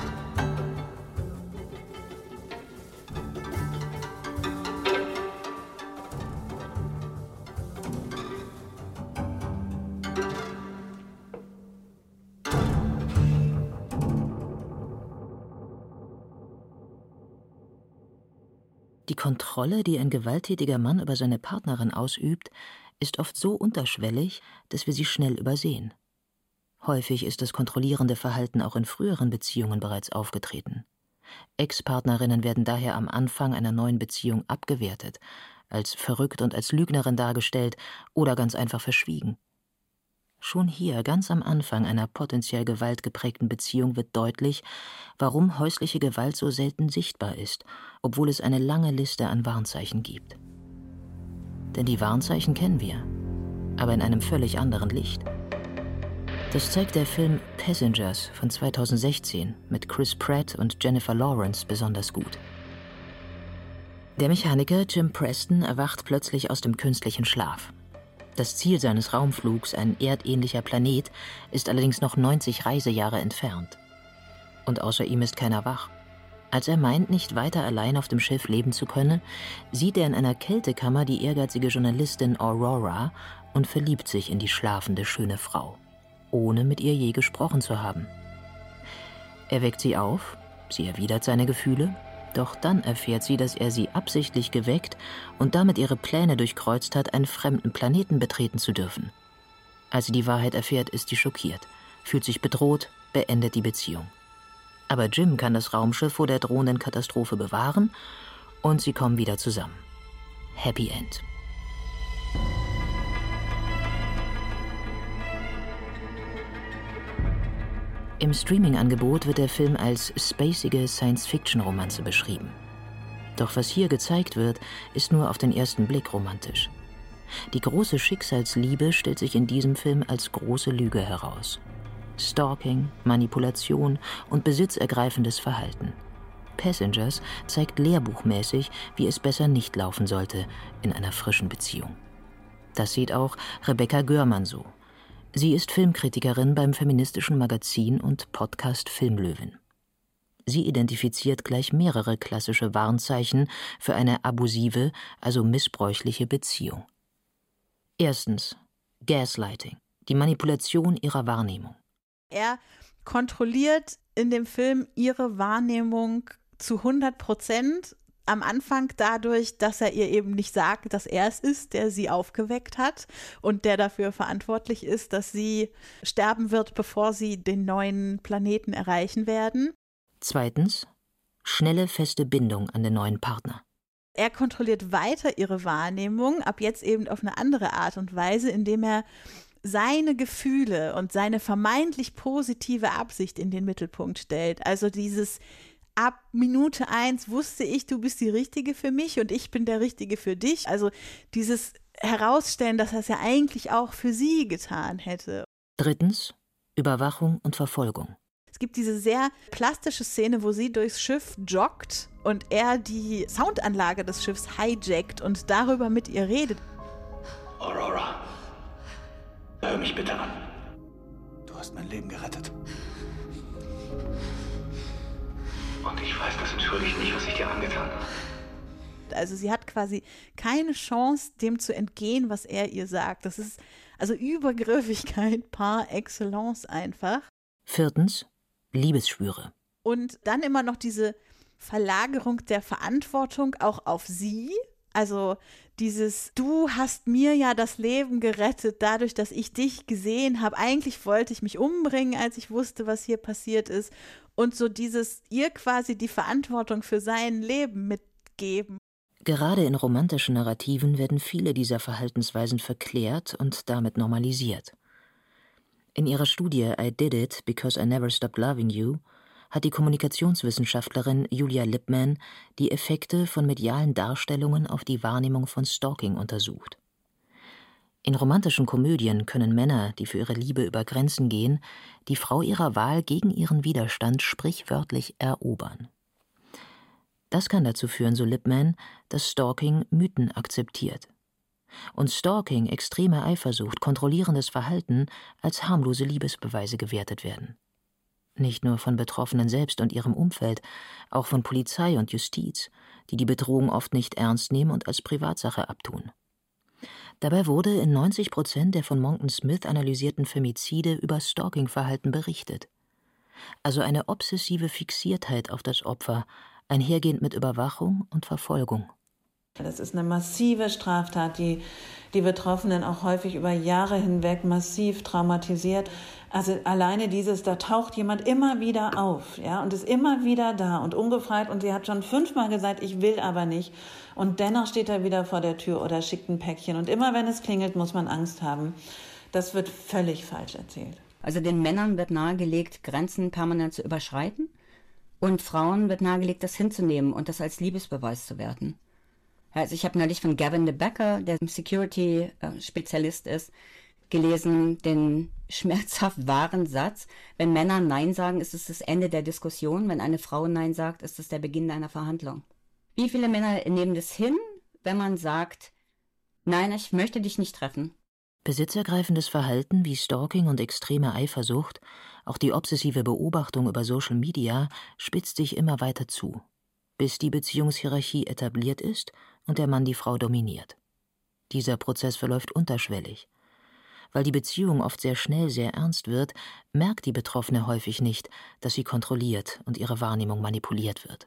Die Kontrolle, die ein gewalttätiger Mann über seine Partnerin ausübt, ist oft so unterschwellig, dass wir sie schnell übersehen. Häufig ist das kontrollierende Verhalten auch in früheren Beziehungen bereits aufgetreten. Ex-Partnerinnen werden daher am Anfang einer neuen Beziehung abgewertet, als verrückt und als Lügnerin dargestellt oder ganz einfach verschwiegen. Schon hier, ganz am Anfang einer potenziell gewaltgeprägten Beziehung, wird deutlich, warum häusliche Gewalt so selten sichtbar ist, obwohl es eine lange Liste an Warnzeichen gibt. Denn die Warnzeichen kennen wir, aber in einem völlig anderen Licht. Das zeigt der Film Passengers von 2016 mit Chris Pratt und Jennifer Lawrence besonders gut. Der Mechaniker Jim Preston erwacht plötzlich aus dem künstlichen Schlaf. Das Ziel seines Raumflugs, ein erdähnlicher Planet, ist allerdings noch 90 Reisejahre entfernt. Und außer ihm ist keiner wach. Als er meint, nicht weiter allein auf dem Schiff leben zu können, sieht er in einer Kältekammer die ehrgeizige Journalistin Aurora und verliebt sich in die schlafende, schöne Frau, ohne mit ihr je gesprochen zu haben. Er weckt sie auf, sie erwidert seine Gefühle, doch dann erfährt sie, dass er sie absichtlich geweckt und damit ihre Pläne durchkreuzt hat, einen fremden Planeten betreten zu dürfen. Als sie die Wahrheit erfährt, ist sie schockiert, fühlt sich bedroht, beendet die Beziehung. Aber Jim kann das Raumschiff vor der drohenden Katastrophe bewahren und sie kommen wieder zusammen. Happy End. Im Streaming-Angebot wird der Film als spacige Science-Fiction-Romanze beschrieben. Doch was hier gezeigt wird, ist nur auf den ersten Blick romantisch. Die große Schicksalsliebe stellt sich in diesem Film als große Lüge heraus. Stalking, Manipulation und besitzergreifendes Verhalten. Passengers zeigt lehrbuchmäßig, wie es besser nicht laufen sollte in einer frischen Beziehung. Das sieht auch Rebecca Görmann so. Sie ist Filmkritikerin beim feministischen Magazin und Podcast Filmlöwen. Sie identifiziert gleich mehrere klassische Warnzeichen für eine abusive, also missbräuchliche Beziehung. Erstens, Gaslighting, die Manipulation ihrer Wahrnehmung. Er kontrolliert in dem Film ihre Wahrnehmung zu 100%. Am Anfang dadurch, dass er ihr eben nicht sagt, dass er es ist, der sie aufgeweckt hat und der dafür verantwortlich ist, dass sie sterben wird, bevor sie den neuen Planeten erreichen werden. Zweitens, schnelle, feste Bindung an den neuen Partner. Er kontrolliert weiter ihre Wahrnehmung, ab jetzt eben auf eine andere Art und Weise, indem er seine Gefühle und seine vermeintlich positive Absicht in den Mittelpunkt stellt. Also dieses ab Minute 1 wusste ich, du bist die Richtige für mich und ich bin der Richtige für dich. Also dieses Herausstellen, dass er es ja eigentlich auch für sie getan hätte. Drittens, Überwachung und Verfolgung. Es gibt diese sehr plastische Szene, wo sie durchs Schiff joggt und er die Soundanlage des Schiffs hijackt und darüber mit ihr redet. Aurora, hör mich bitte an. Du hast mein Leben gerettet. Und ich weiß, das entschuldigt nicht, was ich dir angetan habe. Also sie hat quasi keine Chance, dem zu entgehen, was er ihr sagt. Das ist also Übergriffigkeit par excellence einfach. Viertens, Liebesschwüre. Und dann immer noch diese Verlagerung der Verantwortung auch auf sie. Also dieses, du hast mir ja das Leben gerettet, dadurch, dass ich dich gesehen habe. Eigentlich wollte ich mich umbringen, als ich wusste, was hier passiert ist. Und so dieses, ihr quasi die Verantwortung für sein Leben mitgeben. Gerade in romantischen Narrativen werden viele dieser Verhaltensweisen verklärt und damit normalisiert. In ihrer Studie I Did It Because I Never Stopped Loving You hat die Kommunikationswissenschaftlerin Julia Lippmann die Effekte von medialen Darstellungen auf die Wahrnehmung von Stalking untersucht. In romantischen Komödien können Männer, die für ihre Liebe über Grenzen gehen, die Frau ihrer Wahl gegen ihren Widerstand sprichwörtlich erobern. Das kann dazu führen, so Lippmann, dass Stalking Mythen akzeptiert. Und Stalking, extreme Eifersucht, kontrollierendes Verhalten als harmlose Liebesbeweise gewertet werden. Nicht nur von Betroffenen selbst und ihrem Umfeld, auch von Polizei und Justiz, die die Bedrohung oft nicht ernst nehmen und als Privatsache abtun. Dabei wurde in 90% der von Monckton Smith analysierten Femizide über Stalking-Verhalten berichtet. Also eine obsessive Fixiertheit auf das Opfer, einhergehend mit Überwachung und Verfolgung. Das ist eine massive Straftat, die die Betroffenen auch häufig über Jahre hinweg massiv traumatisiert. Also alleine dieses, da taucht jemand immer wieder auf, ja, und ist immer wieder da und ungefragt und sie hat schon 5-mal gesagt, ich will aber nicht. Und dennoch steht er wieder vor der Tür oder schickt ein Päckchen. Und immer wenn es klingelt, muss man Angst haben. Das wird völlig falsch erzählt. Also den Männern wird nahegelegt, Grenzen permanent zu überschreiten, und Frauen wird nahegelegt, das hinzunehmen und das als Liebesbeweis zu werten. Also ich habe neulich von Gavin de Becker, der Security-Spezialist ist, gelesen, den schmerzhaft wahren Satz: Wenn Männer Nein sagen, ist es das Ende der Diskussion. Wenn eine Frau Nein sagt, ist es der Beginn einer Verhandlung. Wie viele Männer nehmen das hin, wenn man sagt, nein, ich möchte dich nicht treffen? Besitzergreifendes Verhalten wie Stalking und extreme Eifersucht, auch die obsessive Beobachtung über Social Media, spitzt sich immer weiter zu, bis die Beziehungshierarchie etabliert ist und der Mann die Frau dominiert. Dieser Prozess verläuft unterschwellig. Weil die Beziehung oft sehr schnell sehr ernst wird, merkt die Betroffene häufig nicht, dass sie kontrolliert und ihre Wahrnehmung manipuliert wird.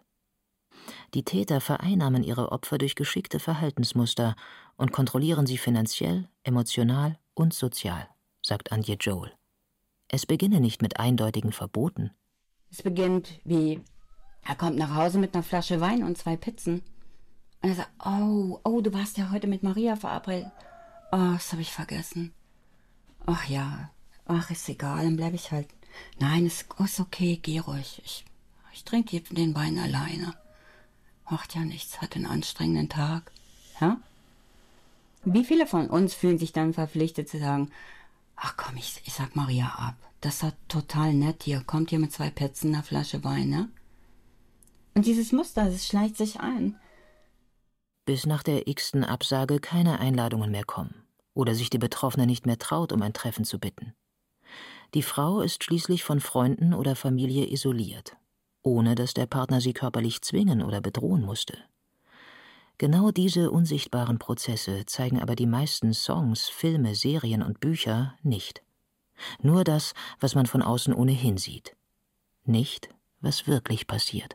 Die Täter vereinnahmen ihre Opfer durch geschickte Verhaltensmuster und kontrollieren sie finanziell, emotional und sozial, sagt Antje Joel. Es beginne nicht mit eindeutigen Verboten. Es beginnt wie, er kommt nach Hause mit einer Flasche Wein und 2 Pizzen. Und er sagt, oh, du warst ja heute mit Maria verabredet. Oh, das habe ich vergessen. Ach ja, ist egal, dann bleibe ich halt. Nein, ist okay, geh ruhig. Ich trinke den Wein alleine. Macht ja nichts, hat einen anstrengenden Tag. Ja? Wie viele von uns fühlen sich dann verpflichtet zu sagen, ach komm, ich sag Maria ab. Das ist total nett hier. Kommt hier mit 2 Pizzen, einer Flasche Wein, ne? Und dieses Muster, das schleicht sich ein. Bis nach der x-ten Absage keine Einladungen mehr kommen oder sich die Betroffene nicht mehr traut, um ein Treffen zu bitten. Die Frau ist schließlich von Freunden oder Familie isoliert, ohne dass der Partner sie körperlich zwingen oder bedrohen musste. Genau diese unsichtbaren Prozesse zeigen aber die meisten Songs, Filme, Serien und Bücher nicht. Nur das, was man von außen ohnehin sieht. Nicht, was wirklich passiert.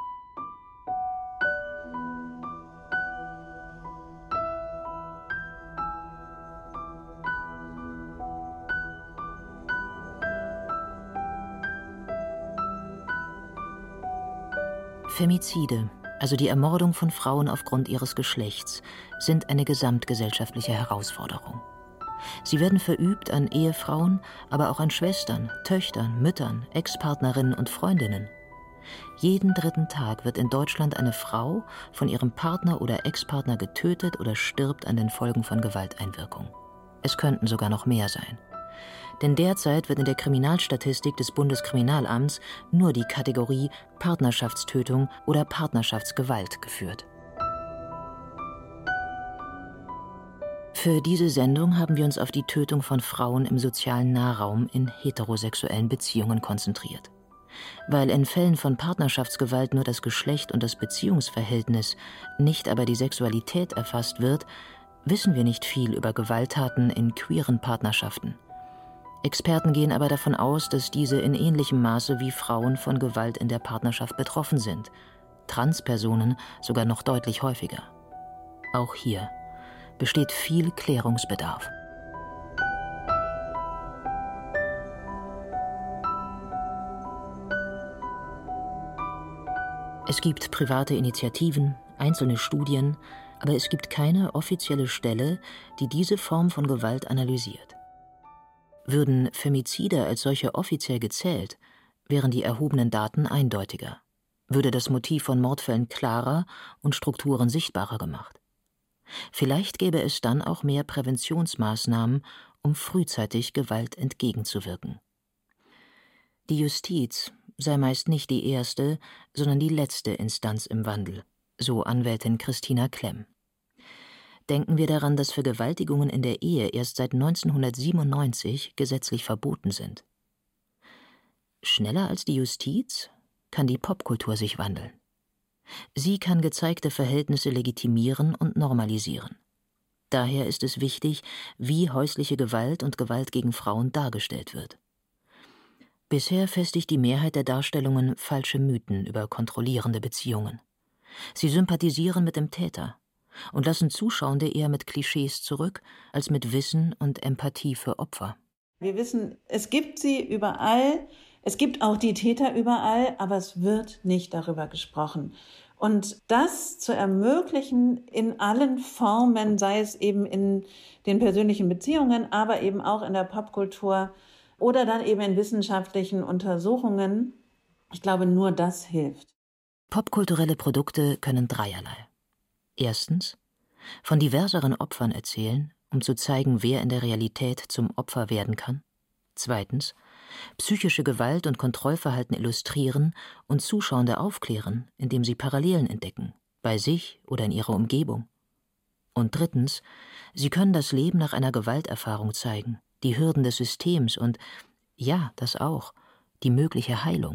Femizide, also die Ermordung von Frauen aufgrund ihres Geschlechts, sind eine gesamtgesellschaftliche Herausforderung. Sie werden verübt an Ehefrauen, aber auch an Schwestern, Töchtern, Müttern, Ex-Partnerinnen und Freundinnen. Jeden 3. Tag wird in Deutschland eine Frau von ihrem Partner oder Ex-Partner getötet oder stirbt an den Folgen von Gewalteinwirkung. Es könnten sogar noch mehr sein. Denn derzeit wird in der Kriminalstatistik des Bundeskriminalamts nur die Kategorie Partnerschaftstötung oder Partnerschaftsgewalt geführt. Für diese Sendung haben wir uns auf die Tötung von Frauen im sozialen Nahraum in heterosexuellen Beziehungen konzentriert. Weil in Fällen von Partnerschaftsgewalt nur das Geschlecht und das Beziehungsverhältnis, nicht aber die Sexualität erfasst wird, wissen wir nicht viel über Gewalttaten in queeren Partnerschaften. Experten gehen aber davon aus, dass diese in ähnlichem Maße wie Frauen von Gewalt in der Partnerschaft betroffen sind. Transpersonen sogar noch deutlich häufiger. Auch hier besteht viel Klärungsbedarf. Es gibt private Initiativen, einzelne Studien, aber es gibt keine offizielle Stelle, die diese Form von Gewalt analysiert. Würden Femizide als solche offiziell gezählt, wären die erhobenen Daten eindeutiger, würde das Motiv von Mordfällen klarer und Strukturen sichtbarer gemacht. Vielleicht gäbe es dann auch mehr Präventionsmaßnahmen, um frühzeitig Gewalt entgegenzuwirken. Die Justiz sei meist nicht die erste, sondern die letzte Instanz im Wandel, so Anwältin Christina Klemm. Denken wir daran, dass Vergewaltigungen in der Ehe erst seit 1997 gesetzlich verboten sind. Schneller als die Justiz kann die Popkultur sich wandeln. Sie kann gezeigte Verhältnisse legitimieren und normalisieren. Daher ist es wichtig, wie häusliche Gewalt und Gewalt gegen Frauen dargestellt wird. Bisher festigt die Mehrheit der Darstellungen falsche Mythen über kontrollierende Beziehungen. Sie sympathisieren mit dem Täter und lassen Zuschauende eher mit Klischees zurück, als mit Wissen und Empathie für Opfer. Wir wissen, es gibt sie überall, es gibt auch die Täter überall, aber es wird nicht darüber gesprochen. Und das zu ermöglichen in allen Formen, sei es eben in den persönlichen Beziehungen, aber eben auch in der Popkultur oder dann eben in wissenschaftlichen Untersuchungen, ich glaube, nur das hilft. Popkulturelle Produkte können dreierlei. Erstens, von diverseren Opfern erzählen, um zu zeigen, wer in der Realität zum Opfer werden kann. Zweitens, psychische Gewalt und Kontrollverhalten illustrieren und Zuschauende aufklären, indem sie Parallelen entdecken, bei sich oder in ihrer Umgebung. Und drittens, sie können das Leben nach einer Gewalterfahrung zeigen, die Hürden des Systems und, ja, das auch, die mögliche Heilung.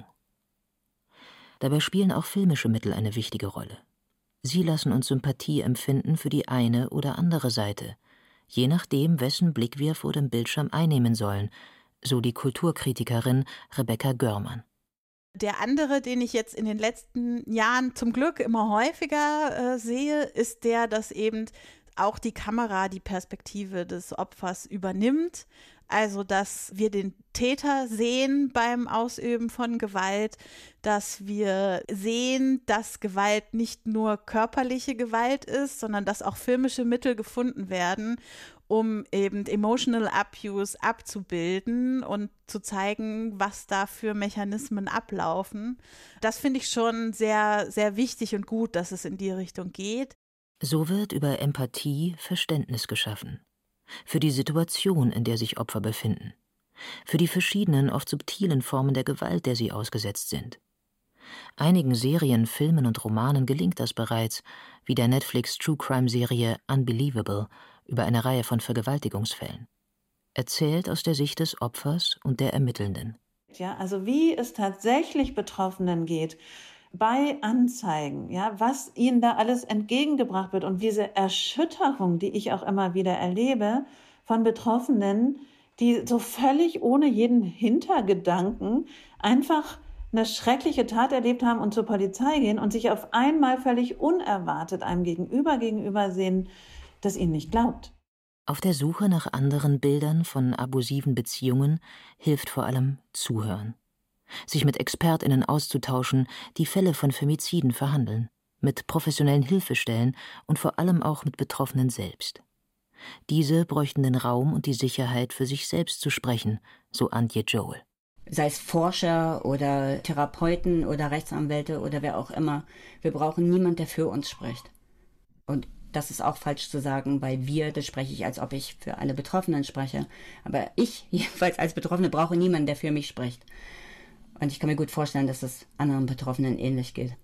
Dabei spielen auch filmische Mittel eine wichtige Rolle. Sie lassen uns Sympathie empfinden für die eine oder andere Seite, je nachdem, wessen Blick wir vor dem Bildschirm einnehmen sollen, so die Kulturkritikerin Rebecca Görmann. Der andere, den ich jetzt in den letzten Jahren zum Glück immer häufiger sehe, ist der, dass eben auch die Kamera die Perspektive des Opfers übernimmt. Also, dass wir den Täter sehen beim Ausüben von Gewalt, dass wir sehen, dass Gewalt nicht nur körperliche Gewalt ist, sondern dass auch filmische Mittel gefunden werden, um eben Emotional Abuse abzubilden und zu zeigen, was da für Mechanismen ablaufen. Das finde ich schon sehr, sehr wichtig und gut, dass es in die Richtung geht. So wird über Empathie Verständnis geschaffen. Für die Situation, in der sich Opfer befinden. Für die verschiedenen, oft subtilen Formen der Gewalt, der sie ausgesetzt sind. Einigen Serien, Filmen und Romanen gelingt das bereits, wie der Netflix-True-Crime-Serie Unbelievable über eine Reihe von Vergewaltigungsfällen. Erzählt aus der Sicht des Opfers und der Ermittelnden. Ja, also wie es tatsächlich Betroffenen geht, bei Anzeigen, ja, was ihnen da alles entgegengebracht wird und diese Erschütterung, die ich auch immer wieder erlebe von Betroffenen, die so völlig ohne jeden Hintergedanken einfach eine schreckliche Tat erlebt haben und zur Polizei gehen und sich auf einmal völlig unerwartet einem gegenüber sehen, das ihnen nicht glaubt. Auf der Suche nach anderen Bildern von abusiven Beziehungen hilft vor allem Zuhören. Sich mit ExpertInnen auszutauschen, die Fälle von Femiziden verhandeln, mit professionellen Hilfestellen und vor allem auch mit Betroffenen selbst. Diese bräuchten den Raum und die Sicherheit, für sich selbst zu sprechen, so Antje Joel. Sei es Forscher oder Therapeuten oder Rechtsanwälte oder wer auch immer, wir brauchen niemanden, der für uns spricht. Und das ist auch falsch zu sagen, weil das spreche ich, als ob ich für alle Betroffenen spreche. Aber ich, jedenfalls als Betroffene, brauche niemanden, der für mich spricht. Und ich kann mir gut vorstellen, dass es anderen Betroffenen ähnlich geht.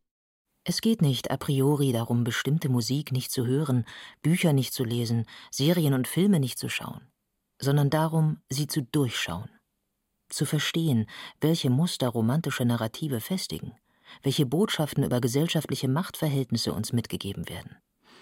Es geht nicht a priori darum, bestimmte Musik nicht zu hören, Bücher nicht zu lesen, Serien und Filme nicht zu schauen, sondern darum, sie zu durchschauen. Zu verstehen, welche Muster romantische Narrative festigen, welche Botschaften über gesellschaftliche Machtverhältnisse uns mitgegeben werden.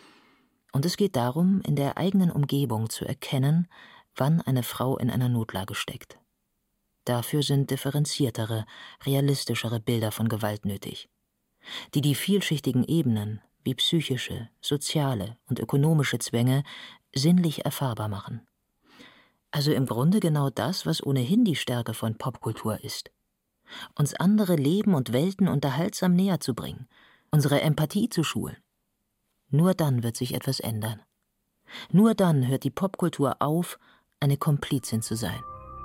Und es geht darum, in der eigenen Umgebung zu erkennen, wann eine Frau in einer Notlage steckt. Dafür sind differenziertere, realistischere Bilder von Gewalt nötig, die vielschichtigen Ebenen wie psychische, soziale und ökonomische Zwänge sinnlich erfahrbar machen. Also im Grunde genau das, was ohnehin die Stärke von Popkultur ist. Uns andere Leben und Welten unterhaltsam näher zu bringen, unsere Empathie zu schulen. Nur dann wird sich etwas ändern. Nur dann hört die Popkultur auf, eine Komplizin zu sein.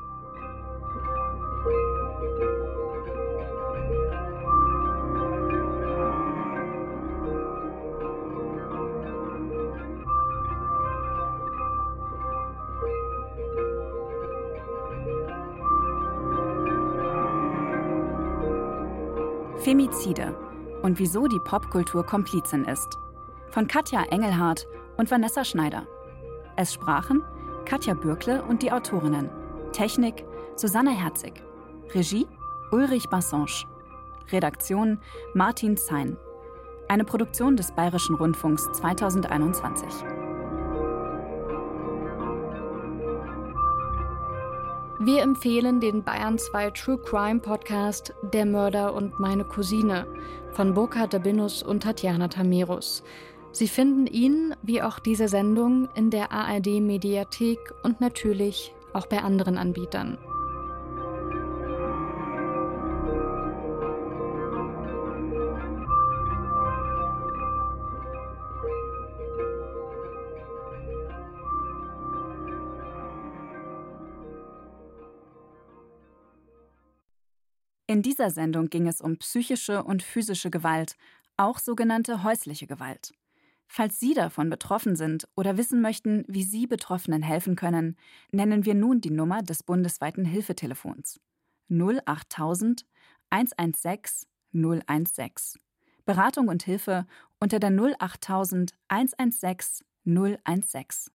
Femizide und wieso die Popkultur Komplizin ist. Von Katja Engelhardt und Vanessa Schneider. Es sprachen Katja Bürkle und die Autorinnen. Technik Susanne Herzig. Regie Ulrich Bassange. Redaktion Martin Zein. Eine Produktion des Bayerischen Rundfunks 2021. Wir empfehlen den Bayern 2 True Crime Podcast Der Mörder und meine Cousine von Burkhard Dabinus und Tatjana Tamerus. Sie finden ihn, wie auch diese Sendung, in der ARD Mediathek und natürlich auch bei anderen Anbietern. In dieser Sendung ging es um psychische und physische Gewalt, auch sogenannte häusliche Gewalt. Falls Sie davon betroffen sind oder wissen möchten, wie Sie Betroffenen helfen können, nennen wir nun die Nummer des bundesweiten Hilfetelefons 08000 116 016. Beratung und Hilfe unter der 08000 116 016.